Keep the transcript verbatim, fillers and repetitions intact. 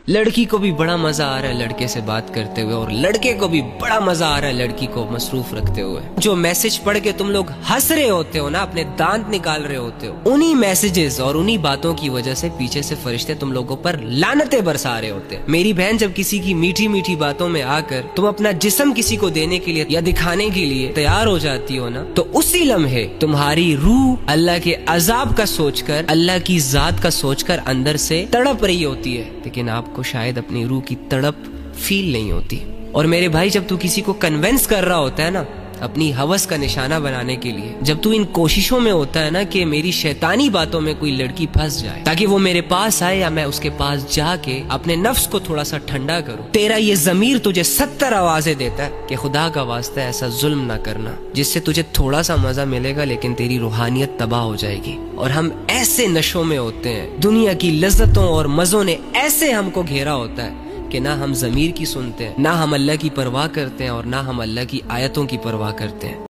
लड़की को भी बड़ा मजा आ रहा है लड़के से बात करते हुए, और लड़के को भी बड़ा मजा आ रहा है लड़की को मसरूफ रखते हुए। जो मैसेज पढ़ के तुम लोग हंस रहे होते हो ना, अपने दांत निकाल रहे होते हो, उन्हीं मैसेजेस और उन्हीं बातों की वजह से पीछे से फरिश्ते तुम लोगों पर लानतें बरसा रहे होते हैं। मेरी बहन, जब किसी की मीठी मीठी बातों में आकर तुम अपना जिस्म किसी को देने के लिए या दिखाने के लिए तैयार हो जाती हो ना, तो उसी लम्हे तुम्हारी रूह अल्लाह के अजाब का सोचकर, अल्लाह की जात का सोचकर अंदर से तड़प रही होती है, लेकिन आप को शायद अपनी रूह की तड़प फील नहीं होती। और मेरे भाई, जब तू किसी को कन्विंस कर रहा होता है ना अपनी हवस का निशाना बनाने के लिए, जब तू इन कोशिशों में होता है ना कि मेरी शैतानी बातों में कोई लड़की फंस जाए ताकि वो मेरे पास आए या मैं उसके पास जाके अपने नफ्स को थोड़ा सा ठंडा करूं, तेरा ये जमीर तुझे सत्तर आवाजें देता है कि खुदा का वास्ता ऐसा जुल्म ना करना, जिससे तुझे थोड़ा सा मजा मिलेगा लेकिन तेरी रूहानियत तबाह हो जाएगी। और हम ऐसे नशों में होते हैं, दुनिया की लज्जतों और मजों ने ऐसे हमको घेरा होता है कि ना हम ज़मीर की सुनते हैं, ना हम अल्लाह की परवाह करते हैं और ना हम अल्लाह की आयतों की परवाह करते हैं।